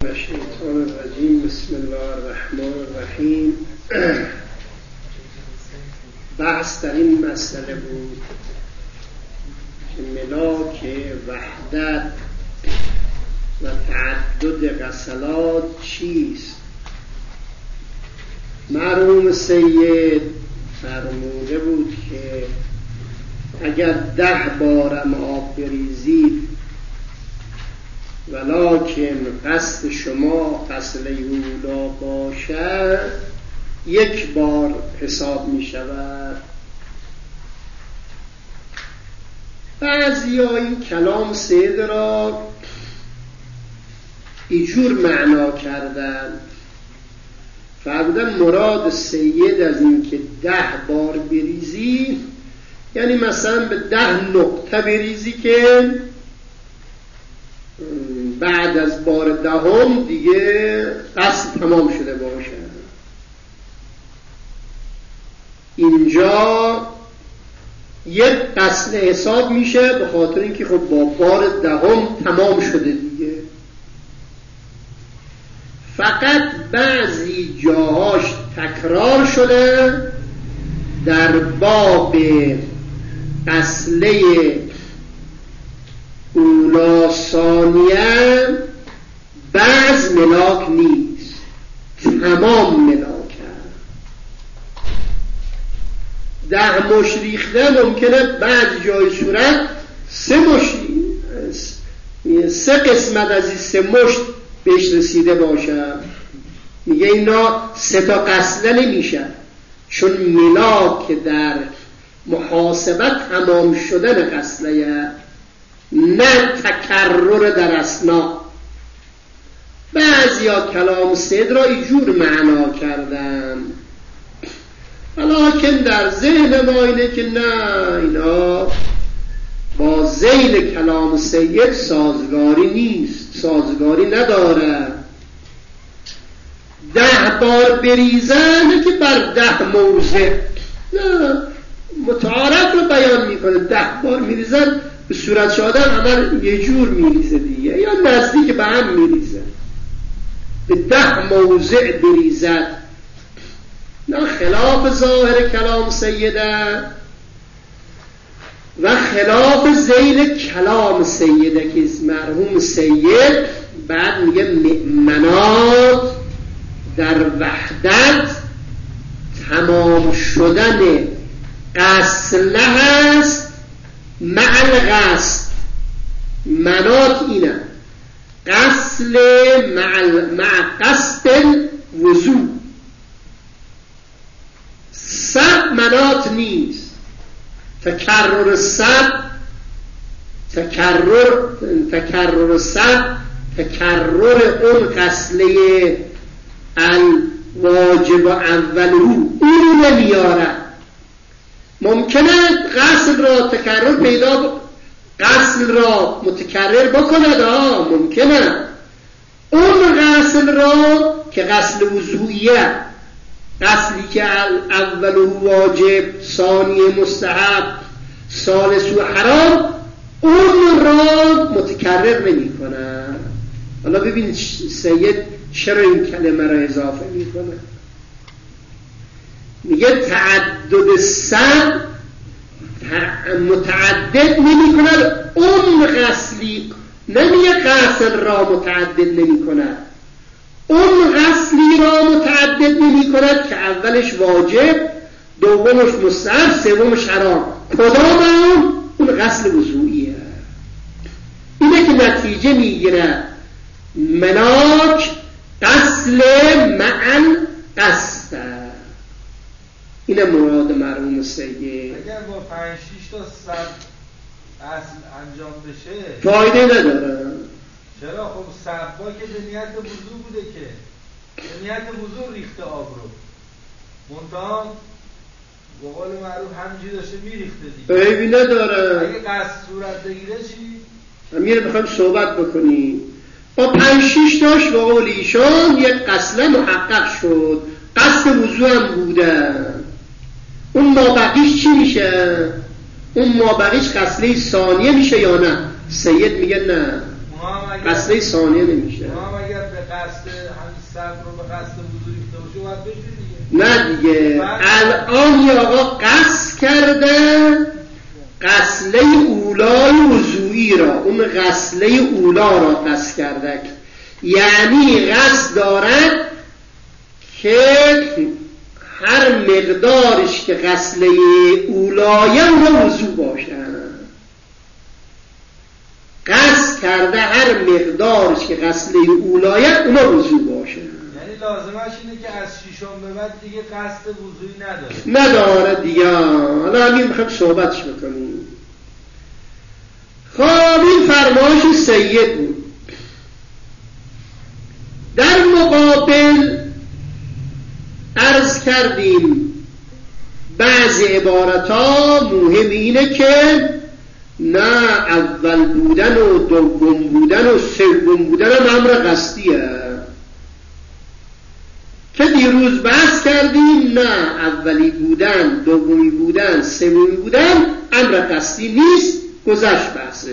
الشیطان الرجیم. بسم الله الرحمن الرحیم. بحث در این مسئله بود که ملاک وحدت و تعدد غسلات چیست. مرحوم سید فرموده بود که اگر 10 بارم آب بریزید ولکن قصد شما غسل اولا باشد 1 بار حساب می شود. بعضی ها این کلام سید را اینجور معنا کردن، فرمودن مراد سید از این که 10 بار بریزی یعنی مثلا به 10 نقطه بریزی که بعد از بار 10 دیگه قصد تمام شده باشه. اینجا 1 قصد حساب میشه به خاطر اینکه خب با بار 10 تمام شده دیگه. فقط بعضی جاهاش تکرار شده در باب غسله اولا ثانیه بعض ملاک نیست، تمام ملاک هست. 10 مشت ریختن ممکنه بعض جای صورت 3 قسمت از این 3 مشت بهش رسیده باشه. میگه اینا 3 تا غسله نمیشه، چون ملاک در محاسبت تمام شدن غسله، نه تکرر در اثنا. بعضی ها کلام سید را اینجور معنا کردن، ولیکن در ذهن ما اینه که نه، اینا با ذیل کلام سید سازگاری نیست، سازگاری نداره. 10 بار بریزن که بر 10 موضع، نه، متعارف رو بیان میکنه. 10 بار میریزن به صورت آدم عمل یه جور میریزه دیگه، یا نزدیک به هم میریزه. به 10 موضع بریزد، نه خلاف ظاهر کلام سیده و خلاف ذیل کلام سیده که مرحوم سید بعد میگه مؤمنات در وحدت تمام شدن غسله هست مع القصد. منات اینه غسل مع قصد الوضوء. سب منات نیست. تکرر سب، تکرر سب، تکرر اون غسله الواجب اوله اون نمیاره. ممکنه غسل را تکرر پیدا، غسل را متکرر بکند، ممکنه اون غسل را که غسل وضوئیه، غسلی که اول واجب، ثانی مستحب، ثالث حرام، اون را متکرر نمی کنه. حالا ببین سید چرا این کلمه را اضافه می کنه. میگه تعدد سب متعدد نمی کند اون غسلی، نمیگه غسل را متعدد نمی کند، اون غسلی را متعدد نمی کند که اولش واجب، دومش مستحب، سومش حرام. کدام اون غسل وضوئیه. اینه که نتیجه میگیره ملاک غسل مع القصد. اینه مراد مرحوم سید. اگر با 5-6 تا سب اصل انجام بشه فایده نداره. چرا؟ خب سبا که به نیت وضو بوده، که به نیت وضو ریخته آب رو، منتها به قول معروف همینجوری داشته میریخته دیگه، عیبی نداره. اگه قصد صورت بگیره چی؟ امیر بخوایم صحبت بکنیم با 5-6 تاش به قول ایشان یک غسله محقق شد، قصد وضو هم بوده. اون مابقیش چی میشه؟ اون مابقیش غسله ثانیه میشه یا نه؟ سید میگه نه، قصله ثانیه نمیشه. ما هم اگر به قصد همین صبر رو به قصد وضو ریخته باشه باید بشه دیگه. نه دیگه الان یه آقا قصد کرده غسله اولای وضوئی را، اون غسله اولا را قصد کرده، یعنی قصد دارد که هر مقدارش که غسله اولایه اون وضو باشه. قصد کرده هر مقدارش که غسله اولایه اون وضو باشه. یعنی لازمش اینه که از شیشم به بعد دیگه قصد وضوئی نداره دیگه. حالا همین میخوام صحبتش بکنیم. خب این فرمایش سید بود. در مقابل عرض کردیم بعضی عبارتها مهم اینه که نه اول بودن و دوم بودن و سوم بودن هم امر قصدیه که دیروز بحث کردیم نه اولی بودن دومی بودن سومی بودن امر قصدی نیست، گذشت بحثش.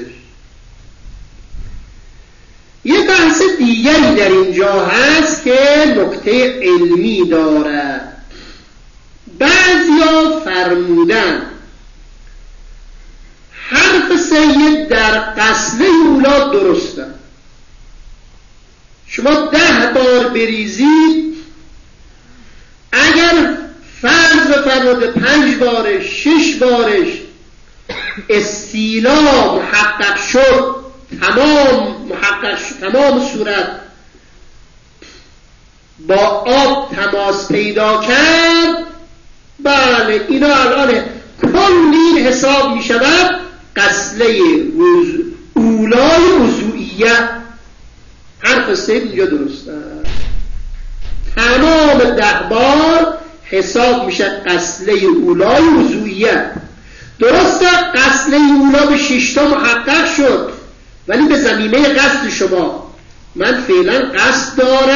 یه بحث دیگری در اینجا هست که نکته علمی داره. بعضیا فرمودن حرف سید در غسله اولا درسته. شما 10 بار بریزید، اگر فرض بفرمایید 5 بارش 6 بارش استیلا محقق شد، تمام صورت با آب تماس پیدا کرد، بله اینا الان کلی حساب می شود غسله اولای وضوئیه. حرف سید اینجا درسته، تمام 10 بار حساب میشه غسله اولای وضوئیه. درسته غسله اولا به 6 تا محقق شد، ولی به زمینه قصد شما من فعلا قصد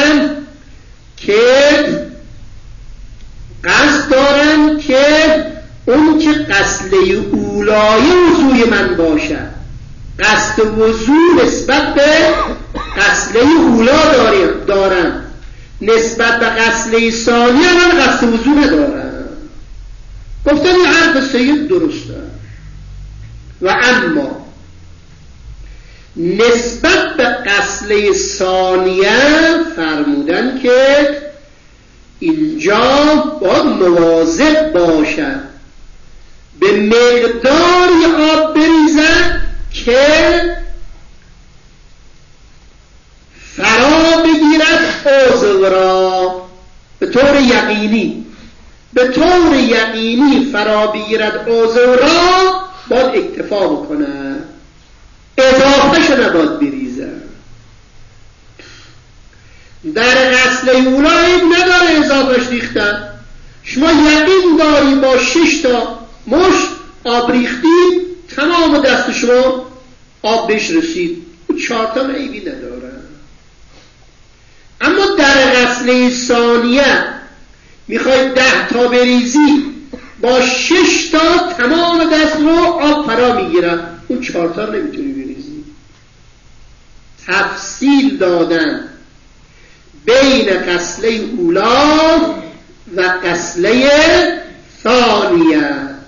دارم که اون که غسله اولای وضوی من باشه، قصد وضو نسبت به غسله اولا دارم، نسبت به غسله ثانیه من قصد وضو ندارم. گفتن این حرف سید درسته. و اما نسبت به غسله ثانیه فرمودن که اینجا باید مواظب باشد به مقداری آب بریزد که فرا بگیرد عضو را، به طور یقینی فرا بگیرد عضو را باید اکتفا بکنه، اضافه شو نباید بریزه. در غسل اولا نداره اضافهش ریختن. شما یقین داری با 6 تا مشت آب ریختی تمام دست شما آب بهش رسید، 4 تا عیبی نداره. اما در غسل ثانیه میخواید 10 تا بریزی، با 6 تا تمام دست رو آب فرا میگیره، اون 4 تا نمیتونی بریزی. تفصیل دادن بین غسله اولا و غسله ثانیه.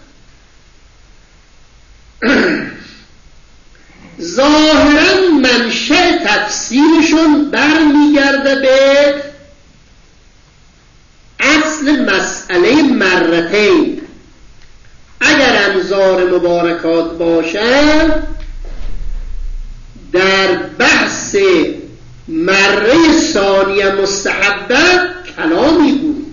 ظاهرا منشأ تفسیرشون برمیگرده به اصل مسئله مرتين. اگر انظار مبارکات باشن در بحث مره ثانیه مستحبه کلامی بود.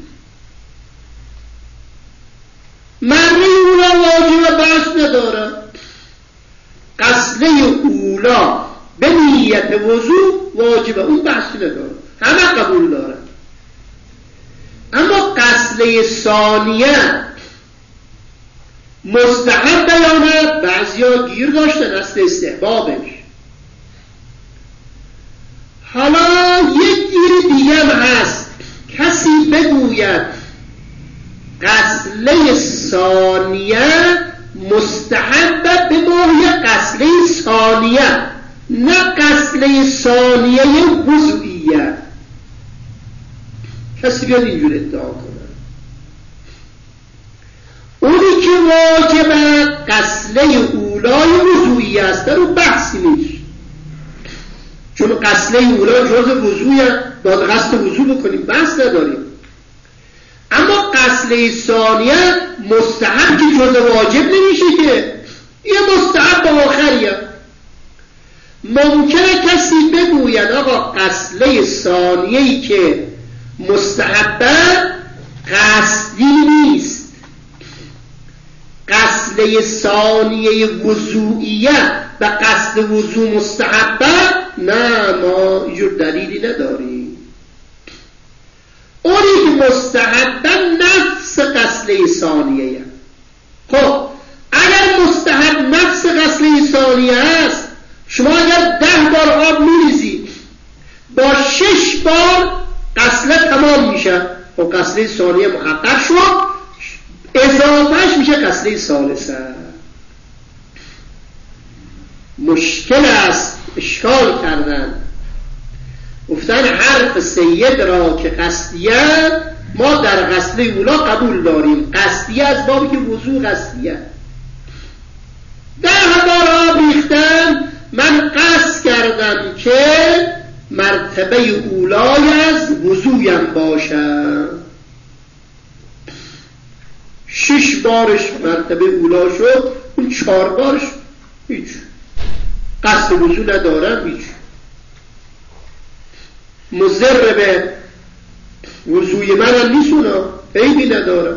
مره اولا واجب بحث نداره، غسله اولا به نیت وضو واجبه، اون بحثی نداره، همه قبول داره. اما غسله ثانیه مستحب یا نه؟ بعضیا گیر داشتن اصل استحبابش. حالا یک گیر دیگه هم هست، کسی بگوید غسله ثانیه مستحب به ماهی غسله ثانیه، نه غسله ثانیه وضوئیه. کسی بیاد اینجور ادعا کنه اونی که واجبه غسله اولای وضوئیه است، در اون بحثی نیست، چون غسله اولا جز وضوئیه، باید غسل وضو بکنیم، بحث نداریم. اما غسله ثانیه مستحب که جز واجب نمیشه که، یه مستحب با آخریه. ممکنه کسی بگوید آقا غسله ثانیه‌ای که مستحبه قصدی نیست، غسله ثانیه وضوئیه و قصد وضو مستحبه، نه ما اینجور دلیلی نداریم. اونی که مستحبه نفس غسله ثانیه. خب اگر مستحب نفس غسله ثانیه است، شما اگر 10 بار آب میریزید با 6 بار غسله تمام میشه، و غسله ثانیه محقق شد، اضافهش میشه غسله ثالثه. مشکل است، اشکال کردن، گفتن حرف سید را که قصدیه ما در غسله اولا قبول داریم، قصدیه از بابی که وضو قصدیه. 10 بار آب ریختم، من قصد کردم که مرتبه اولای از وضویم باشم، 6 بارش مرتبه اولا شد، اون 4 بارش هیچ قصد وضو ندارم، هیچ مضر به وضوی من هم نیست، اونا عیبی ندارم.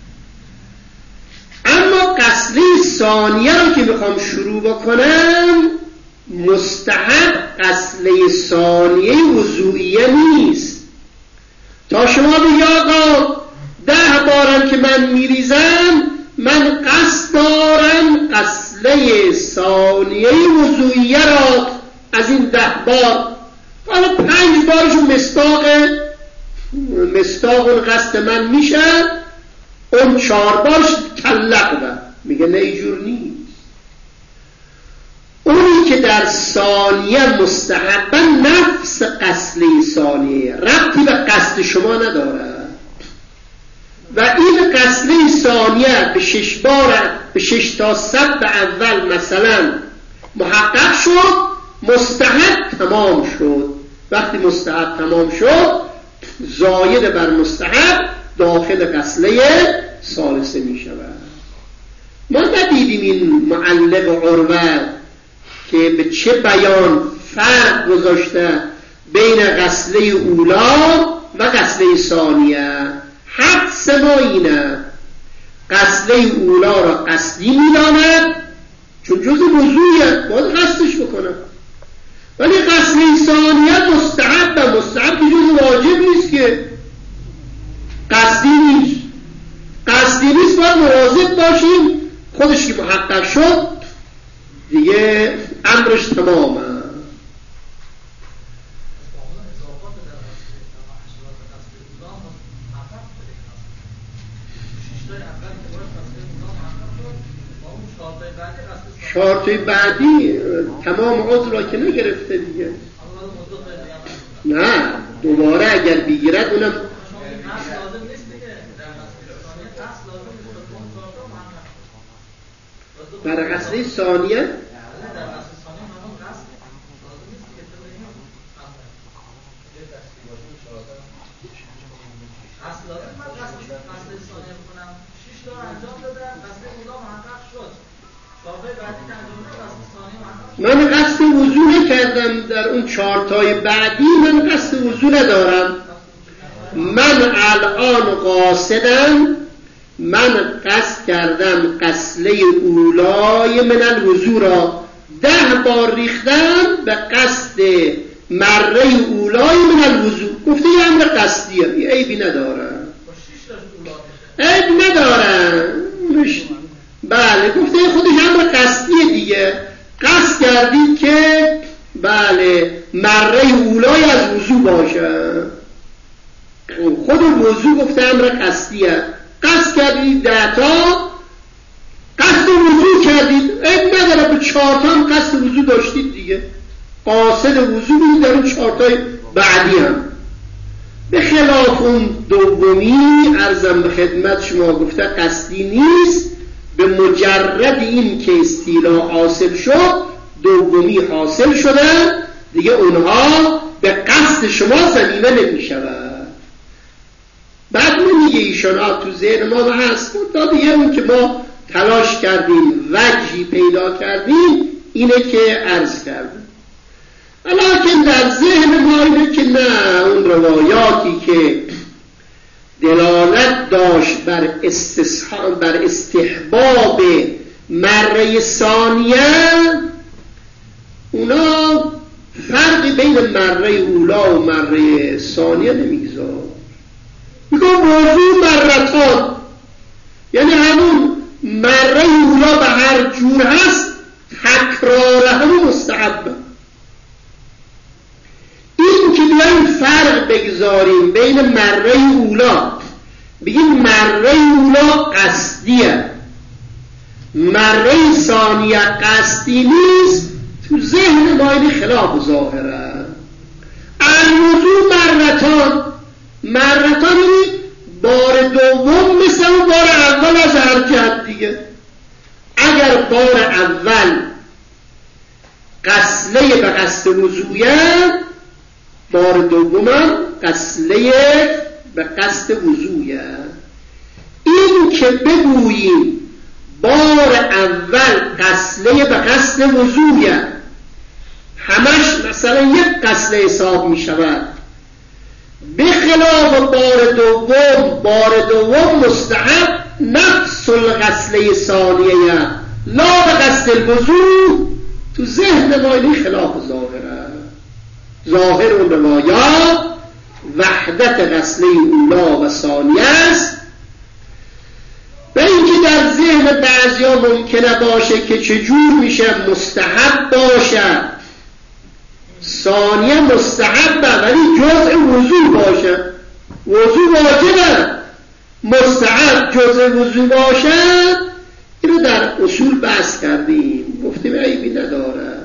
اما غسله ثانیه رو که میخوام شروع بکنم، مستحب غسله ثانیه وضوئیه نیست. تا شما بگی آقا 10 بارم که من میریزم، من قصد دارم غسله ثانیه وضوئیه را از این 10 بار، حالا 5 بارشون مستاق اون قصد من میشه، اون 4 بارش کلقه. میگه نه اینجور نیست. اونی که در ثانیه مستحبه نفس غسله ثانیه، ربطی به قصد شما نداره، و این غسله ثانیه به 6 بار، به 6 تا سبع اول مثلا محقق شد، مستحب تمام شد. وقتی مستحب تمام شد، زاید بر مستحب داخل غسله ثالثه می شود. ما ندیدیم این معلق عروه که به چه بیان فرق گذاشته بین غسله اولا و غسله ثانیه. حدس ما اینه، غسله اولا را قصدی می‌داند چون جز وضوئه، باید قصدش بکنم، ولی غسله ثانیه مستحب که جز واجب نیست، که قصدی نیست. باید مواظب باشیم، خودش که محقق شد دیگه امرش تمامه. شرطی بعدی تمام عضو را که نگرفته دیگه، نه دوباره اگر بگیرد اونم برای غسله ثانیه. من قصد وضو نکردم در اون 4 تای بعدی، من قصد وضو ندارم. من الان قاصدم، من قصد کردم غسله اولای من الوضو را 10 بار ریختم به قصد مره اولای من الوضو. گفته یه امر قصدیه، یه عیبی نداره، عیب نداره. بله گفته خودش امر قصدیه دیگه، قصد کردید که بله مره اولای از وضو باشه. خود وضو گفته امر قصدیه، قصد کردید 10 تا قصد وضو کردید، عیب نداره، به 4 تا هم قصد وضو داشتید دیگه. قاصد وضو بود در اون 4 تای بعدی هم. به خلاف اون دومی عرضم به خدمت شما گفته قصدی نیست، به مجرد این که استیلا حاصل شد دومی حاصل شده دیگه اونها به قصد شما زمینه نمی شود. بعد میگه ایشان تو ذهن ما هست تا دیگه اون که ما تلاش کردیم وجهی پیدا کردیم اینه که عرض کردیم. ولیکن در ذهن ما اینه که نه، اون روایاتی که دلالت داشت بر استحباب مره ثانیه، اونا فرقی بین مره اولا و مره ثانیه نمیگذار. میگم موضوع مرتان، یعنی همون مره اولا به هر جور هست تکرار همون مستحبه. این که بیاییم فرق بگذاریم بین مره اولا، بگیم مره اولا قصدیه، مره ثانیه قصدی نیست، تو ذهن ما این خلاف ظاهره. الموضوع مرتان بار دوم مثل بار اول از هر جهت دیگه. اگر بار اول غسله به قصد وضویه، بار دوم غسله به قصد وضویه. این که بگوییم بار اول غسله به قصد وضویه، همش مثلا یک غسله حساب می شود، به خلاف بار دوم مستحب نفس الغسله ثانیه لا به قصد الوضوء، تو ذهن ما این خلاف ظاهره. ظاهر اون روایات وحدت غسله اولا و ثانیه است. و اینکه در ذهن بعضیا ممکنه باشه که چجور میشه مستحب باشه، ثانیه مستحبه ولی جزء وضو باشه، وضو واجبه، مستحب جزء وضو باشه، اینو در اصول بحث کردیم، گفتیم عیبی نداره.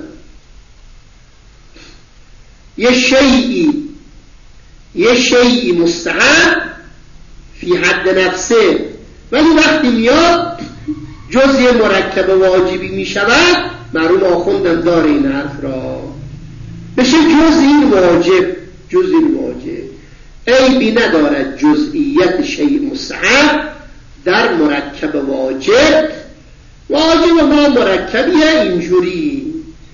یه شیئی مستحب فی حد نفسه، ولی وقتی میاد جزء مرکب واجبی می شود، معلوم آخوندم داره این حرف را، بشه جزء این واجب. عیبی ندارد جزئیت شیء مستحب در مرکب واجب ما مرکبیه اینجوری.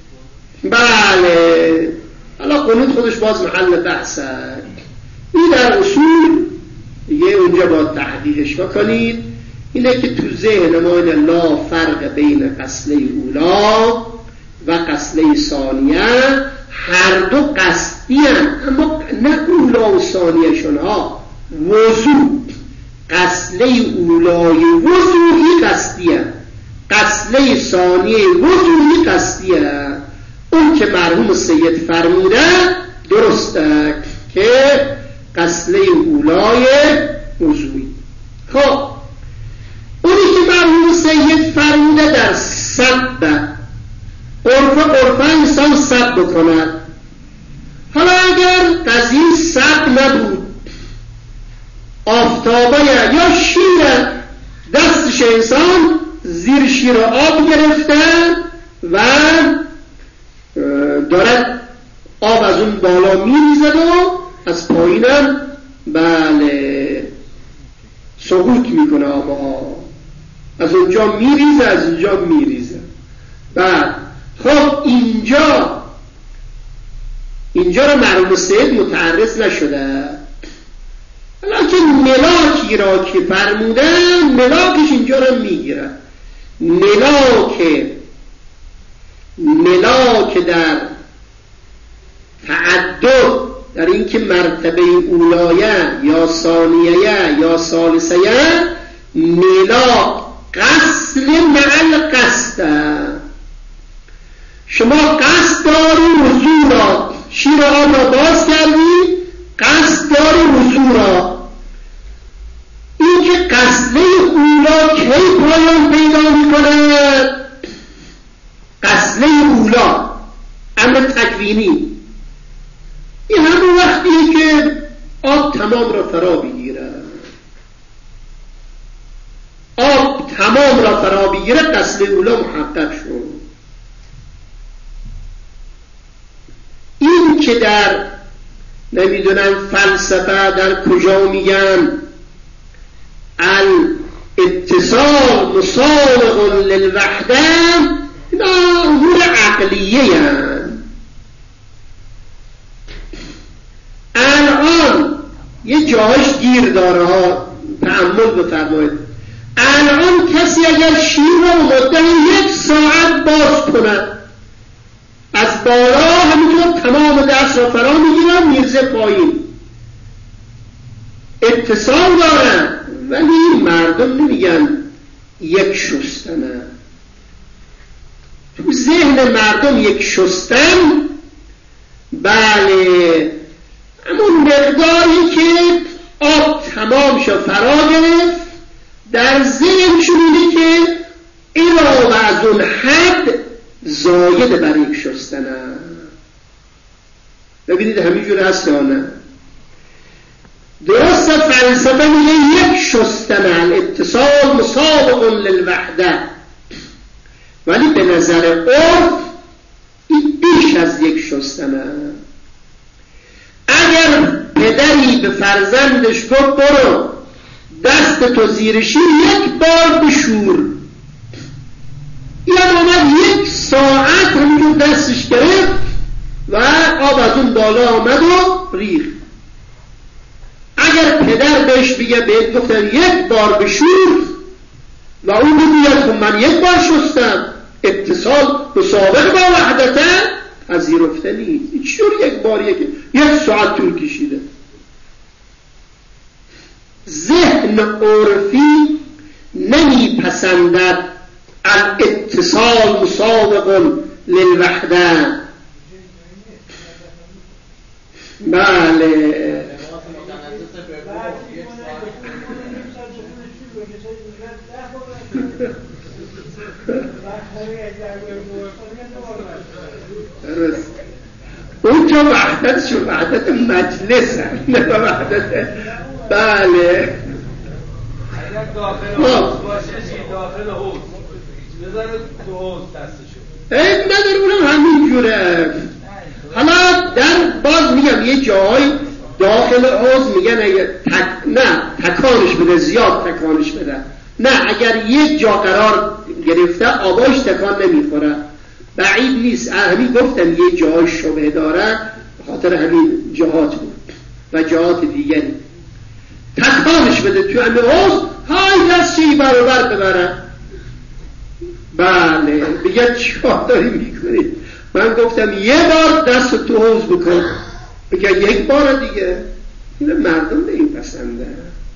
بله، حالا قنوت خودش باز محل بحثه، این در اصول دیگه اونجا باید تحقیقش بکنید. اینه که تو ذهن ما این لا فرق بین غسله اولا و غسله ثانیه، هر دو قصدی هستند، اما نه اولا و ثانیه‌شون ها وضو. غسله اولای وضوعی قصدیه، غسله ثانیه وضوعی قصدیه. اون که مرحوم سید فرموده درسته که غسله اولای وضوعی. خب اونی که مرحوم سید فرموده در سب عرفه انسان سب بکند. حالا اگر قضیه سب نبود، آفتابه یا شیر دستش انسان زیر شیر آب گرفته و دارد آب از اون بالا میریزد و از پایینم بله سقوط میکنه، آبها از اونجا میریزه از اونجا میریزه. بعد خب اینجا رو مرحوم سید متعرض نشده، لیکن ملاکی را که فرمودن ملاکش اینجا رو میگیره. ملاک در تعدد، در اینکه مرتبه اولایه یا ثانیه یا ثالثه، ملاک قصد مع القصد. شما قصد داری وضو را، شیر آب را باز کردی، قصد داری وضو را. این که قصد اولا کی پایان پیدا میکنه؟ قصد اولا امر تکوینی آب تمام را فرا بگیرد. آب تمام را فرا بگیرد، غسله اولا محقق شد. این که در نمیدونم فلسفه در کجا میگن الاتصال مسابق للوحده، اینا امور عقلیه هستند. الان یه جاهاش گیر داره ها، تأمل بفرمایید. الان کسی اگر شیر رو مدت 1 ساعت باز کنه، از بالا همینطور تمام دست را فرا میگیرن میرزه پایین، اتصال دارن. ولی مردم نمیگن یک شستنه. تو ذهن مردم یک شستن، بله، همون مقداری که آب تمام شد فرا گرفت، در ذهنشون اینه که علاوه از اون حد زاید برای یک شستنه. ببینید همینجور هست یا نه؟ درست فلسفه میگه یک شستنه، الاتصال مسابق للوحده، ولی به نظر عرف این بیش از یک شستنه. اگر پدری به فرزندش گفت برو دست تو زیر شیر 1 بار بشور، این آمد 1 ساعت همینجور دستش گرفت و آب از اون بالا آمد و ریخت. اگر پدر بهش بگه بهت گفتن 1 بار بشور و اون بگوید خب من 1 بار شستم، اتصال مسابق با وحدته، پذیرفته نیست. چطور 1 باریه که 1 ساعت طول کشیده؟ ذهن عرفی نمیپسندد الاتصال مسابق للوحده. بله، اون که وحدت شو وحدت مجلس هم، نه وحدت. بله، اگر داخل حوض باشه چی؟ داخل حوض بذاره تو حوض دستشو عیب نداره، اونم همین جوره. حالا در باز میگم یه جای داخل حوض میگن اگر نه تکانش بده، زیاد تکانش بده، نه اگر یک جا قرار گرفته آباش تکان نمیخوره، بعید نیست. همین گفتم یه جای شبه داره، خاطر همین جهات بود و جهات دیگری. تکانش بده تو همین حوض، های دستی برابر ببره. بله، بگه چیکار داری میکنی؟ من گفتم 1 بار دست تو حوض بکن، بگه 1 بار دیگه. این مردم نمیپسنده.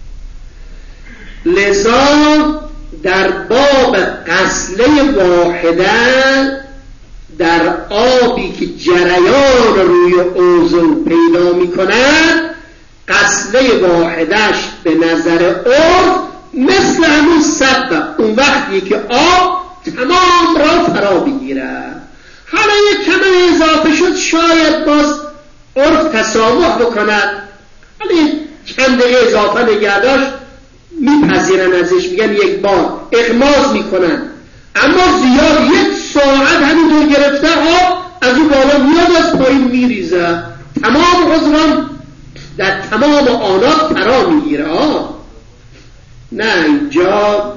لذا در باب غسله واحده، در آبی که جریان روی عضو پیدا میکند، غسله واحدش به نظر عرف مثل همون سبب، اون وقتی که آب تمام را فرا بگیرد. حالا یک کمی اضافه شد، شاید باز عرف تسامح بکند، ولی چند دقیقه اضافه نگه داشت میپذیرن ازش، میگن 1 بار اغماض میکنن. اما زیاد 1 ساعت همینطور گرفته آب از اون بالا میاد از پایین میریزه، تمام عضوان در تمام آنات فرا میگیره. نه، اینجا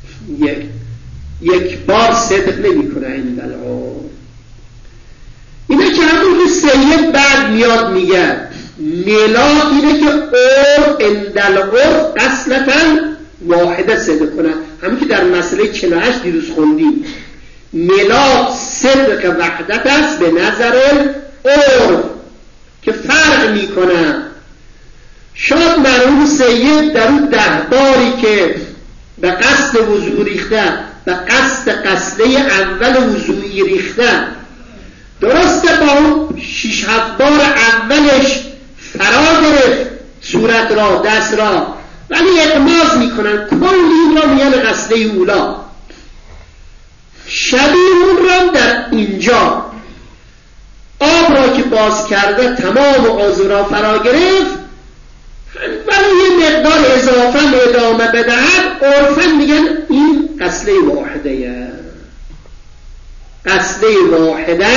1 بار صدق نمی کنه این بلعا. اینه که همون سید بعد میاد میگه میلاد اینه که عرف اندل عرف اصلتا واحده صدق کنه. همین که در مسئله 48 دیروز خوندیم، میلاد صدق وحدت است به نظر عرف که فرق میکنه. شاید مرحوم سید در اون 10 باری که به قصد وضوع ریخته، به قصد غسله اول وضوعی ریخته، درسته با اون 6-7 بار اولش فرا گرفت صورت را، دست را، ولی اغماض میکنن، کل این را میگن غسله اولا. شبیه اون را در اینجا آب را که باز کرده تمام عضو را فرا گرفت، بدهد، عرفاً میگن این غسله واحده. غسله واحده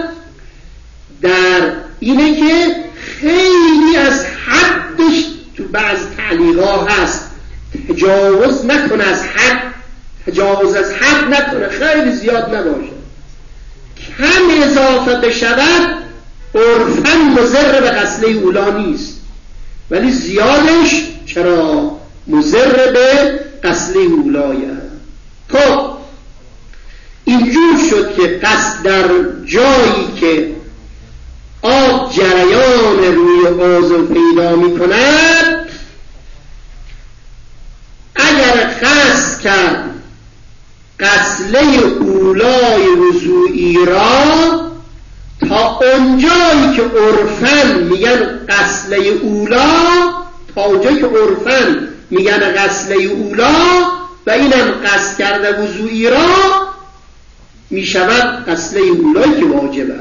در اینه که خیلی از حدش تو بعض تعلیق‌ها هست، تجاوز نکنه از حد، تجاوز از حد نکنه، خیلی زیاد نباشه، کم اضافه بشود عرفاً مضر به غسله اولا نیست، ولی زیادش چرا مضر به غسله اولایه. خب اینجور شد که قصد در جایی که آب جریان روی عضو پیدا می کند، اگر قصد کرد غسله اولای وضوئی را تا اونجایی که عرفاً میگن غسله اولا، تا اونجایی که عرفاً میگن غسله اولا و اینم قصد کرده وضوئی را، میشود غسله اولایی که واجبه.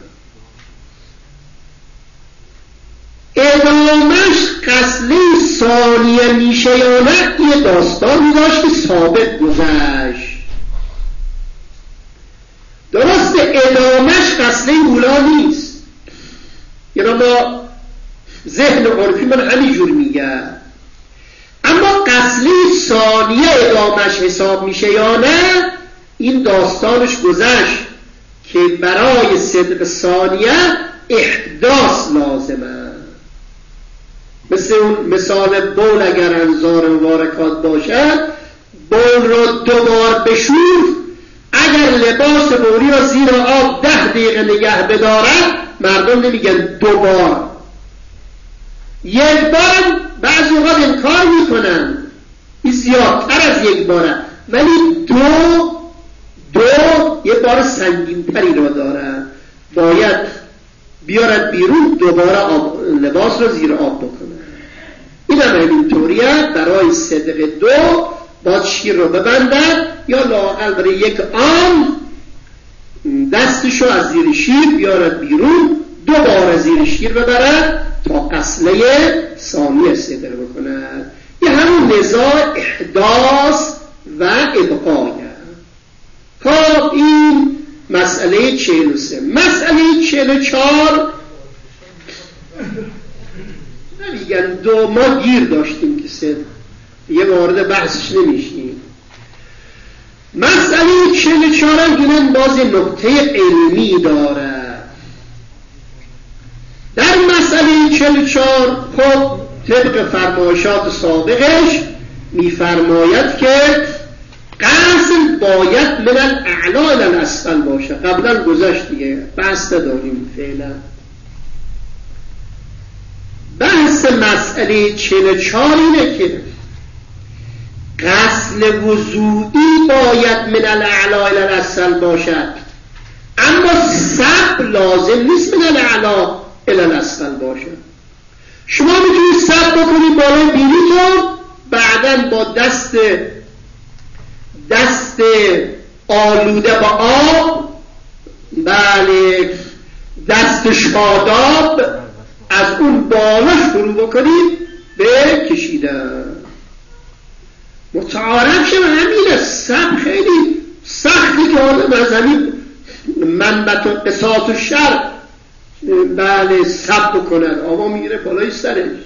ادامش غسله ثانیه میشه یا نه، یه داستانی داشت که ثابت گذشت. درست ادامش غسله اولا نیست، یعنی با ذهن عرفی من همینجور میگه، اما غسله ثانیه ادامش حساب میشه یا نه، این داستانش گذشت که برای صدق ثانیه احداث لازمه. مثل اون مثال بول اگر انظار مبارکات باشد، بول را دوبار بشور، اگر لباس بولی را زیر آب 10 دقیقه نگه بدارد، مردم نمیگن دوبار، یک بار بعضی اوقات انکار میکنن، این زیادتر از یک باره، ولی دو یه بار سنگینتری را دارد، باید بیارد بیرون دوباره لباس را زیر آب بکنه. این هم همینطوریه، برای صدق دو باید شیر رو ببندد یا لااقل برای یک آن دستشو از زیر شیر بیارد بیرون، دوباره زیر شیر ببرد تا غسله ثانیه صدر بکند. این همون نزاع احداث و ابقایه. خب این مسئله 43. مسئله 44 نمیگن دو، ما گیر داشتیم که سه یه وارد بحثش نمیشیم. مسئله 44 هم گینن باز نقطه علمی داره. در مسئله 44 خب طبق فرمایشات سابقش میفرماید که غسل باید من الاعلی الی الاسفل باشه. قبلا گذشت دیگه، بحث نداریم فعلا. بحث مسئله 44 اینه که غسل وضوئی باید من الاعلی الی الاسفل باشد، اما سب لازم نیست من الاعلی الی الاسفل باشد. شما میتونید سب بکنید بالای بینیتون، بعداً با دست آلوده با آب، بله دست شاداب، از اون بالا شروع بکنید به کشیدن. متعارف شما همینه. سب خیلی سختی که آدم از همین منبت و قصاص و شر بله سب بکنن، آبا میگیره بالای سرش.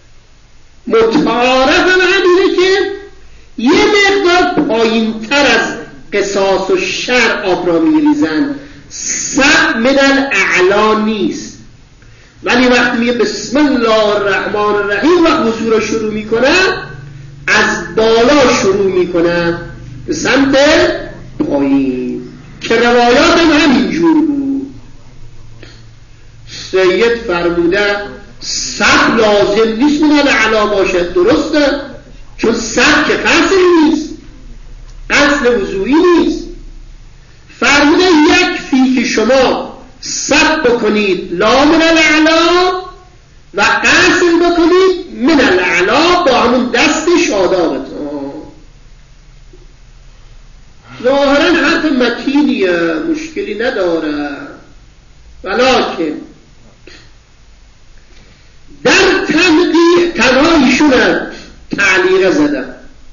متعارف هم همینه که یه مقدار پایین تر از قصاص و شر آب را میریزن. سب من الاعلا نیست، ولی وقتی میگه بسم الله الرحمن الرحیم وقت وضو را شروع میکنن، از بالا شروع میکنن به سمت پایین، که روایات هم همینجور بود. سید فرموده سب لازم نیست من الاعلا باشد، درسته؟ چون سب که غسل نیست، غسل وضوئی نیست. فرموده یکفی که شما سب بکنید لا من الاعلا و غسل بکنید من الاعلا با همون دست شادابتون. ظاهرا حرف متینیه، مشکلی نداره، ولکن در تنقیح تنها ایشون تعلیق زدن.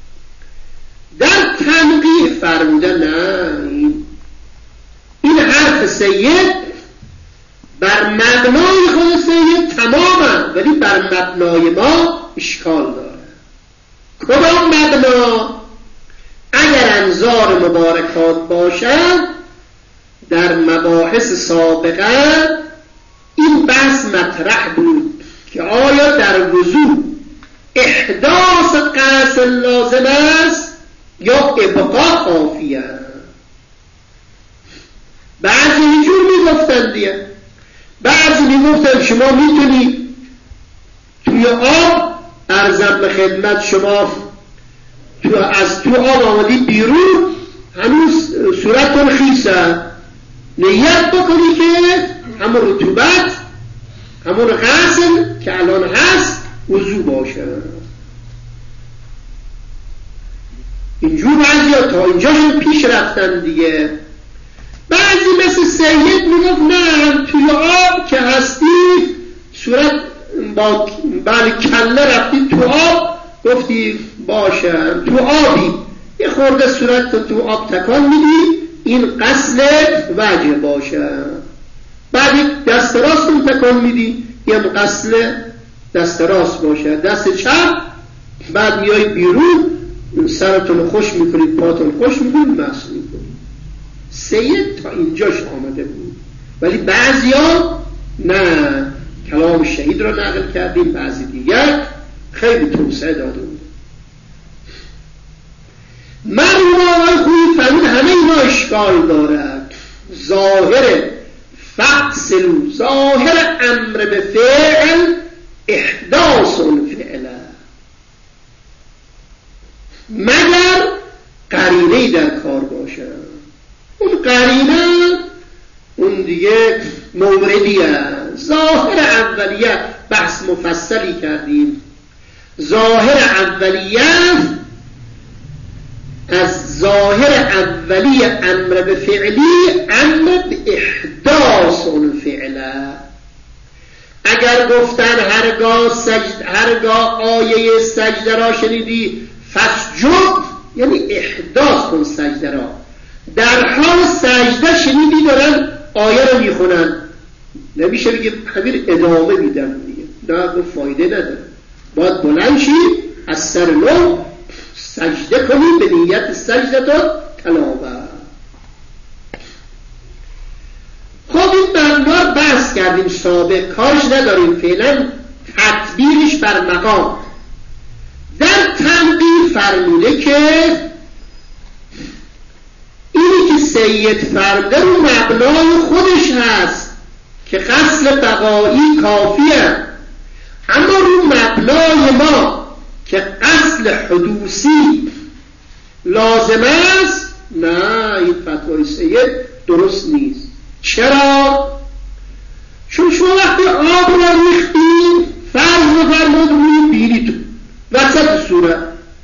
مبنای ما اشکال داره. کدام مبنا؟ اگر انظار مبارکات باشد، در مباحث سابقه این بحث مطرح بود که آیا در وضو احداث غسل لازم است یا ابقا کافی است. بعضی اینجور میگفتن دیگه، بعضی میگفتن شما میتونی توی آب، عرضم به خدمت شما از تو آب آمدی بیرون، هنوز صورتتون خیسه، نیت بکنی که همون رطوبت، همون غسل که الان هست وضو باشه. اینجور بعضی ها تا اینجاشون پیش رفتن دیگه. بعضی مثل سید میگفت نه، توی آب که هستی صورت با کله رفتی تو آب، گفتی باشه تو آبی یه خورده صورت تو آب تکان میدی، این غسل وجه باشه. بعد دست راست رو تکان میدی، یه غسل دست راست باشه. دست چپ بعد میای بیرون، سرتون خوش میکنید، پاتون خوش میکنید، مسح میکنید. سید تا اینجاش آمده بود. ولی بعضیا نه، کلام شهید رو نقل کردیم، بعضی دیگر خیلی توسعه داده بود. مرحوم آقای خویی فرمود همه اینا اشکال دارد. ظاهر فصل، ظاهر امر به فعل احداث فعله، مگر قرینه‌ای در کار باشه. اون قرینه اون دیگه موردیه. ظاهر اولیه بحث مفصلی کردیم. ظاهر اولیه از ظاهر اولی امر به فعلی امر به احداث اون فعله. اگر گفتن هرگاه آیه سجده را شنیدی فسجد، یعنی احداث کن سجده را. در حال سجده شنیدی دارن آیه رو میخونن، نمیشه بگه همین ادامه میدن دیگه، نه فایده نداره. باید بلند شی از سر نو سجده کنی به نیت سجده تا تلاوت. خب این مبنا بحث کردیم سابق، کارش نداریم فعلا، تطبیقش بر مقام. در تنبیه فرموده که اینی که سید فرموده رو مبنای خودش هست که غسل بقایی کافیه، اما رو مبنای ما که غسل حدوثی لازم است، نه، این فتوای سید درست نیست. چرا؟ چون شما وقتی آب را ریختید، فرض بفرمایید روی بینیتون وسط صورت،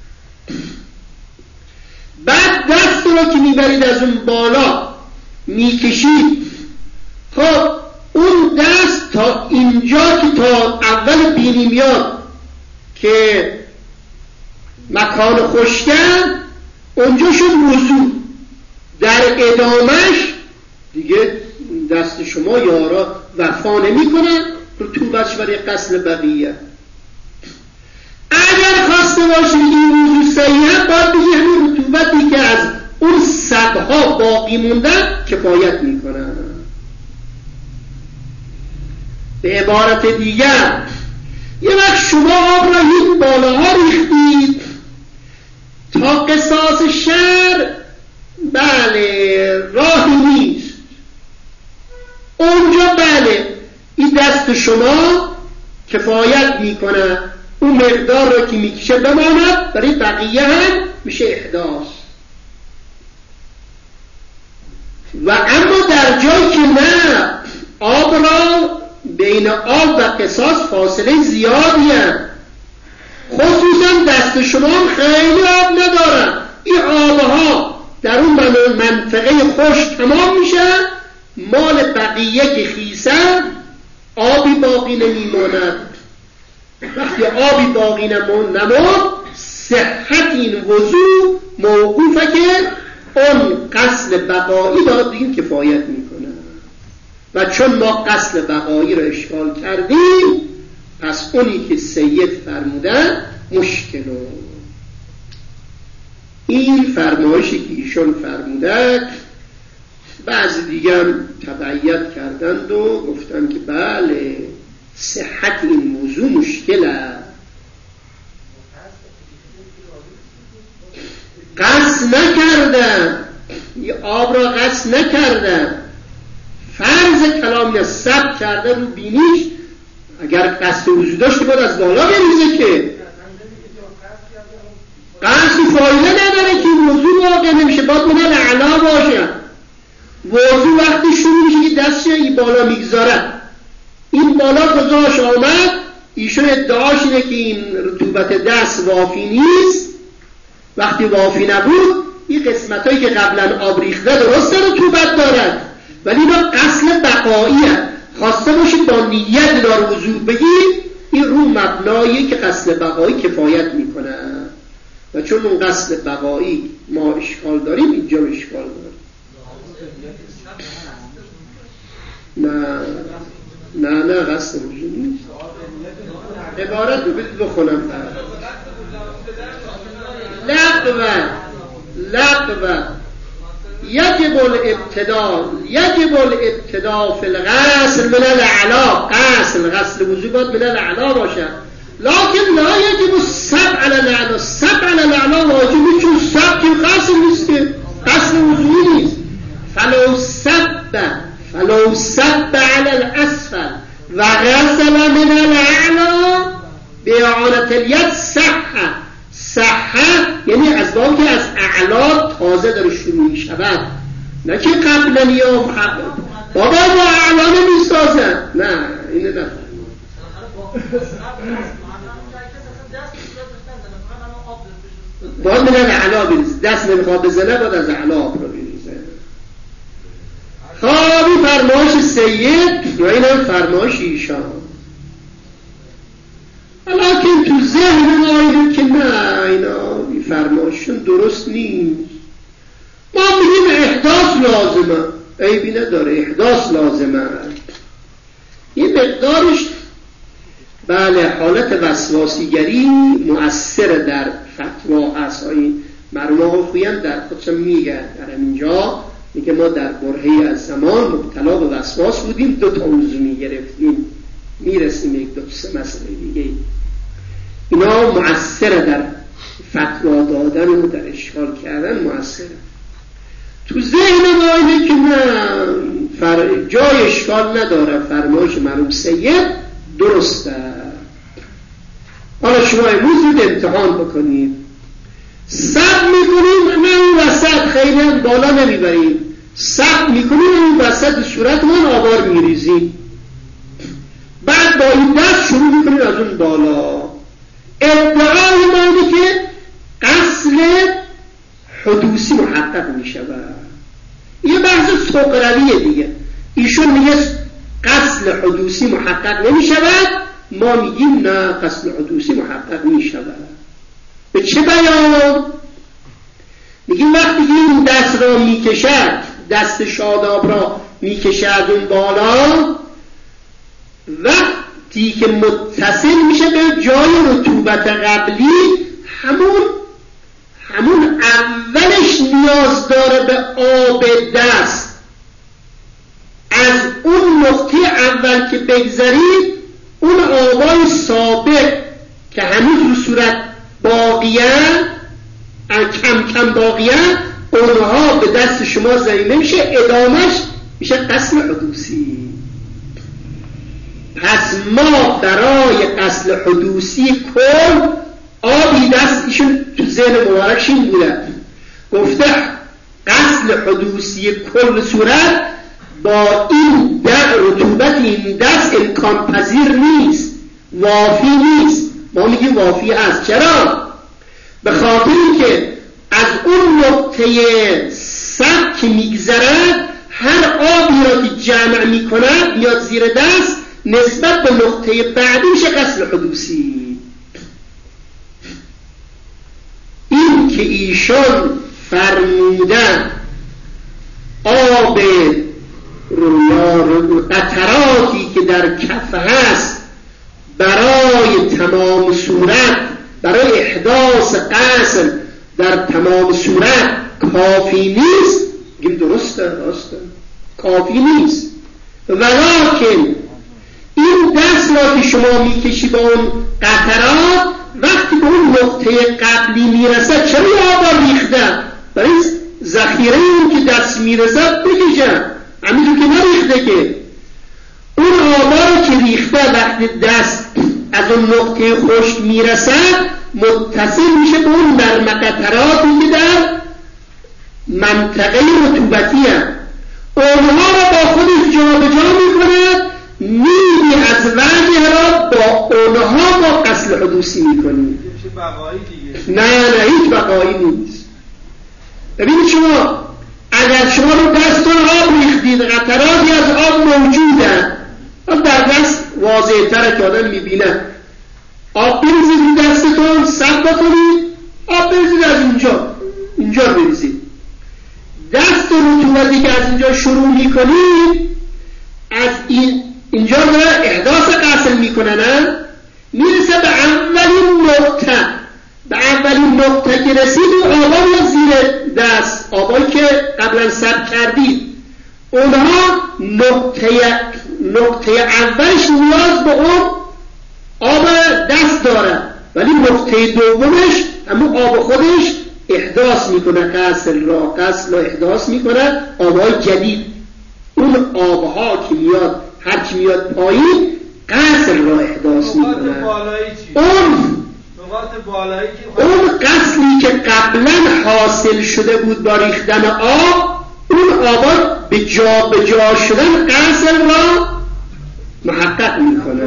بعد دست را که میبرید از اون بالا میکشید، خب اون دست تا اینجا که تا اول بینی میاد که مکان خشکن، اونجا شد وضو. در ادامش دیگه دست شما یارا وفا نمی کنن، رطوبتش برای غسل بقیه. اگر خواسته باشید این وضو صحیحه، باید بگی همین رطوبتی که از اون سبها باقی موندن کفایت می کنن. به عبارت دیگر، یه وقت شما آب را هیچ بالاها ریختید تا قصاص شر، بله راهی نیست اونجا، بله این دست شما کفایت میکنه، اون مقدار را که میکشه بماند، برای بقیه هم میشه احداث. و اما در جایی که نه، آب را بین آب و قصاص فاصله زیادیه، خصوصا دست شما هم خیلی آب ندارن، این آبها در اون منطقه خشک تمام میشه، مال بقیه که خیسه آبی باقی نمیماند. وقتی آبی باقی نماند، صحت این وضو موقوفه که اون غسل بقایی باید دیگه کفایت میکنه. و چون ما غسل بقایی رو اشکال کردیم، پس اونی که سید فرمودن مشکله. این فرمایشی که ایشان فرمودن بعضی دیگر تبعیت کردند و گفتن که بله صحت این موضوع مشکله. قصد نکردن، یه آب را قصد نکردن، فرض کلامی ثبت کرده رو بینیش. اگر قصد وضو داشتی باید از بالا بریزه که قصد فایده نداره که موضوع واقع نمیشه، باید منال اعلا باشه. وضو وقتی شروع میشه که دستش این بالا میگذاره، این بالا گذاش آمد، ایشون ادعاش اینه که این رطوبت دست وافی نیست. وقتی وافی نبود این قسمت هایی که قبلا آب ریخته درسته رطوبت دارد، ولی اینا قصد بقاییه. خواسته باشید با نیت اینا رو وضو بگید، این رو مبنایی که قصد بقایی کفایت میکنه. و چون اون قصد بقایی ما اشکال داریم، اینجا اشکال داریم. نه قصد وضو نیست. عبارت رو بدید بخونم. لغو یجب الابتداء فی الغسل من الاعلا. غسل وضو باید من الاعلا باشه، لکن لا یجب السبع علی الاعلا. سبع علی الاعلا واجب نیست، چون سبع که غسل نیست، که غسل وضو نیست. فلو سب علی الاسفل و غسل من الاعلا باعانة الید صحه، یعنی از باب که از اعلا تازه داره شروع شود، نه که قبلا یا بابا با اعلا نمیسازن. نه اینه نفرم باید من اعلا بریز، دست نمیخواد بزنه باید از اعلا آب رو بریزه. خوابی فرمایش سید و این هم فرمایش ایشان. لیکن تو ذهن ما که نه اینا این فرمایشون درست نیست. ما میگیم احداث لازمه، عیبی نداره، احداث لازمه. این مقدارش بله حالت وسواسیگری مؤثر در فتوا هست. مرحوم آقا خویم در خودشم میگه در اینجا میگه ما در برهه‌ای از زمان مبتلا به وسواس بودیم، 2 تا موضوع میگرفتیم، میرسیم یک 2-3 مسئله دیگه. اینا مؤثره در فتوا دادن و در اشکال کردن مؤثره. تو ذهن ما اینه که نه جای اشکال نداره، فرمایش مرحوم سید درسته. حالا شما امروز امتحان بکنید، سب میکنیم نه اون وسط خیلی هم بالا نمیبریم، سب میکنیم اون وسط صورت من آبار میریزیم، بعد با این دست شروع میکنیم از اون بالا. ادعای ما اینه که قصد حدوثی محقق میشود. یه بحث سقرویه دیگه. ایشون میگه قصد حدوثی محقق نمیشود، ما میگیم نه قصد حدوثی محقق میشود. به چه بیان؟ میگیم وقتی که این دست را میکشد، دست شاداب را میکشد اون بالا، وقتی که متصل میشه به جای رطوبت قبلی، همون اولش نیاز داره به آب دست. از اون نقطه اول که بگذارید، اون آبای سابق که هنوز رو صورت باقیه، کم باقیه، اونها به دست شما زنیده میشه، ادامش میشه قصد حدوثی. پس ما برای قصد حدوثی کل آبی دستشون تو ذهن مبارکش این بوده، گفته قصد حدوثی کل صورت با این رطوبت این دست امکان پذیر نیست، وافی نیست. ما میگیم وافی هست. چرا؟ به خاطر که از اون نقطه سب که میگذرد، هر آبی را که جمع میکند میاد زیر دست، نسبت به نقطه بعدی میشه قصد حدوثی. این که ایشان فرمودن آب قطراتی که در کف هست برای برای تمام صورت، برای احداث غسل در تمام صورت کافی نیست، گیم درسته کافی نیست. ولکن این دست را که شما میکشی با اون قطرات، وقتی به اون نقطه قبلی میرسد، چرا آبا ریخته؟ برای ذخیره اون که دست میرسد بکشن، همینطور که نریخته که. اون آبا رو که ریخته وقتی دست از اون نقطه خشک میرسد، متصل میشه به اون نرم قطراتی که در منطقه رطوبتی هست، اونها رو با خودش جا به جا میکند، نیمی از وجه را با اونها با غسل حدوثی میکنی. نه هیچ بقایی نیست. ببینید شما اگر شما رو دستون آب ریختید، قطراتی از آب موجودن، در دست واضح تره که آدم میبینه، آب بریزید دستتون، سب بکنید، آب بریزید از اینجا بریزید. دست رطوبتی که از اینجا شروع میکنید، از اینجا داره احداث غسل میکنن، میرسه به اولین نقطه که رسید، آبا رو زیر دست، آبایی که قبلا سب کردید، اونها نقطه اولش نیاز به اون آب دست داره، ولی نقطه دومش اما آب خودش احداث میکنه، غسل را احداث میکنه، آبهای جدید. اون آبها که میاد، هرچی میاد پایین، غسل را احداث میکنه. اون غسلی که قبلا حاصل شده بود با ریختن آب، اون آبا به جا شدن غسل را محقق میکنه.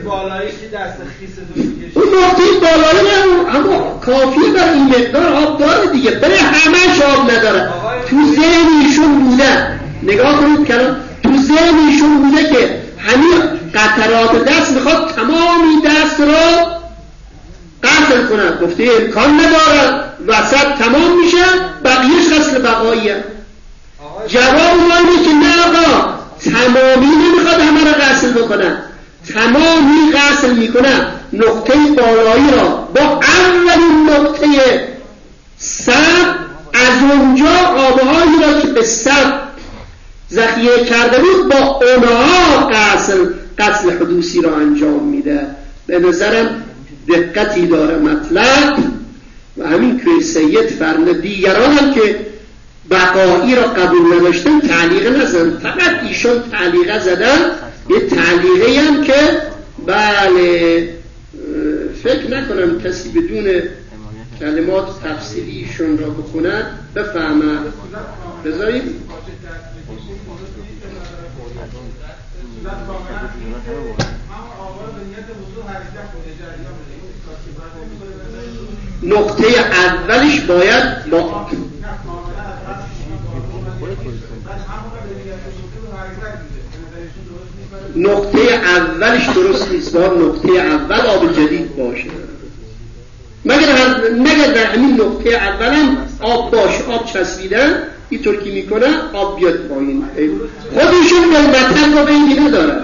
اون نقطه بالایی اما کافیه برای این مقدار آب داره دیگه، برای همه‌اش آب نداره. تو ذهنیشون بوده، نگاه کنید کلام، تو ذهنیشون بوده که همین قطرات دست میخواد تمامی دست را غسل کنه، گفته امکان نداره، وسط تمام میشه، بقیهش غسل بقاییه. جواب اینه که نه آقا، تمامی نمیخواد همه را غسل بکنه، تمامی غسل میکنه، نقطه بالایی را با اولین نقطه سب، از اونجا آبهایی را که به سب ذخیره کرده بود با اونها غسل حدوثی را انجام میده. به نظرم دقتی داره مطلب و همین که سید فرموده. دیگران هم که بقایی را قبول نداشتن تعلیق نزدن، فقط ایشون تعلیق زدن. یه تعلیقی هم که بله فکر نکنم کسی بدون کلمات تفسیریشون را بخونن بفهمه. بذارید نقطه اولش باید با نقطه اولش درست نیست، باید نقطه اول آب جدید باشه، مگر در همین نقطه اولم آب باشه، آب چسبیدن اینطور که میکنه آب بیاد پایین، خودشون قیمتن رو بینی نداره.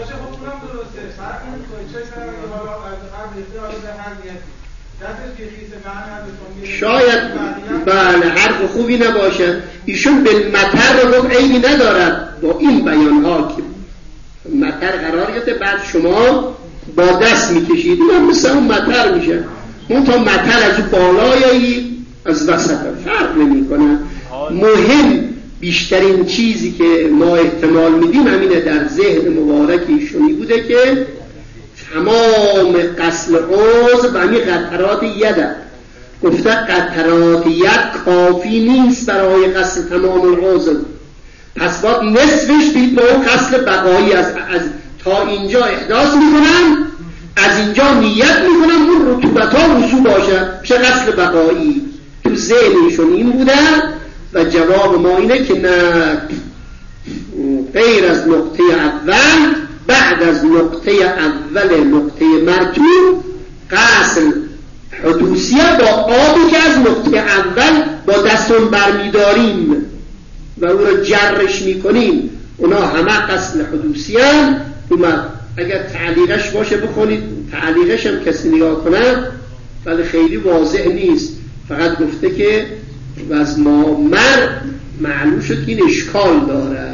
شاید بله حرف خوبی نباشه، ایشون بالمطر رو گفت عیبی ندارد. با این بیان ها که مطر قرار گرفته، بعد شما با دست میکشید، این هم مثل اون مطر میشه، اون تا مطر از بالایی از وسط فرق نمی کنه. مهم بیشترین چیزی که ما احتمال میدیم همینه، در ذهن مبارک ایشونی بوده که تمام غسل عضو و همین قطرات ید، گفته قطرات ید کافی نیست برای غسل تمام العضو، پس باید نصفش دید با اون غسل بقایی از تا اینجا احداث میکنن، از اینجا نیت میکنن اون رطوبت ها وضو باشه، میشه غسل بقایی. تو ذهنشون این بوده و جواب ما اینه که نه، غیر از نقطه اول، بعد از نقطه اول نقطه مرطوب غسل حدوثیه با آبی که از نقطه اول با دستون برمیداریم و او رو جرش میکنیم، اونا همه غسل حدوثیه. اگر تعلیقش باشه بخونید. تعلیقش هم کسی نگاه کنه ولی خیلی واضح نیست، فقط گفته که و از مامر معلوم شد که این اشکال داره.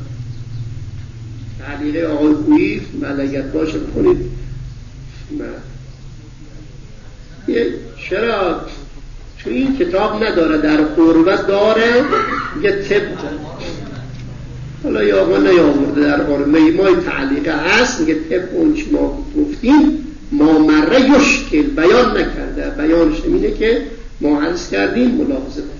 تعلیق آقای کویی ملکت باشه بکنید. چرا؟ چون این کتاب نداره، در قربت داره میگه طب، حالا یا آقا نیاورده در قربه ما تعلیقه هست میگه طب اون چی ما گفتیم مامره یشکل بیان نکرده. بیانش اینه که ما عرض کردیم ملاحظه